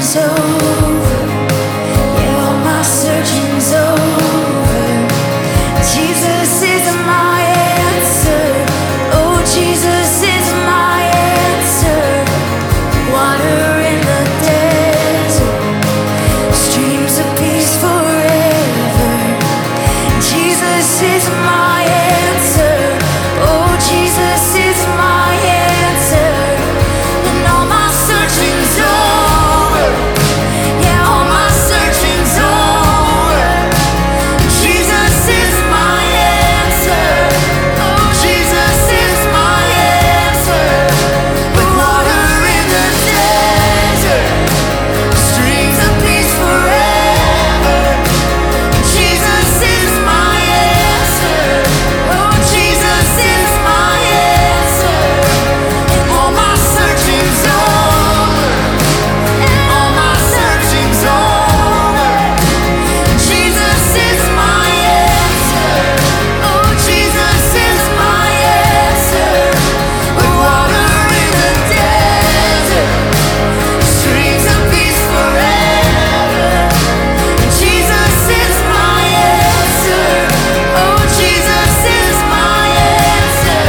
over. Yeah, all my searching's over. Jesus is my answer. Oh, Jesus is my answer. Water in the desert, streams of peace forever. Jesus is my answer. Oh, Jesus is my answer. And all my searching's over. Yeah, all my searching's over. Jesus is my answer. Oh, Jesus is my answer. With water in the desert, streams of peace forever. Jesus is my answer. Oh, Jesus is my answer. And all my searching's over. And all my searching's over. Jesus is my answer. Oh, Jesus is my answer. With water in the desert, streams of peace forever. Jesus is my answer. Oh, Jesus is my answer.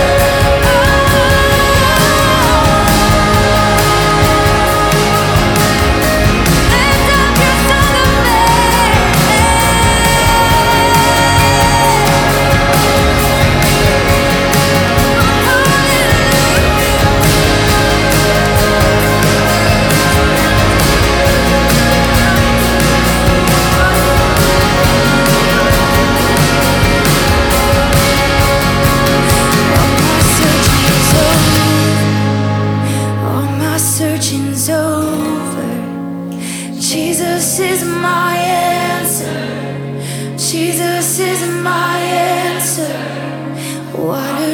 Lift up your song of all my searching's over. Jesus is my answer. Jesus is my answer. Water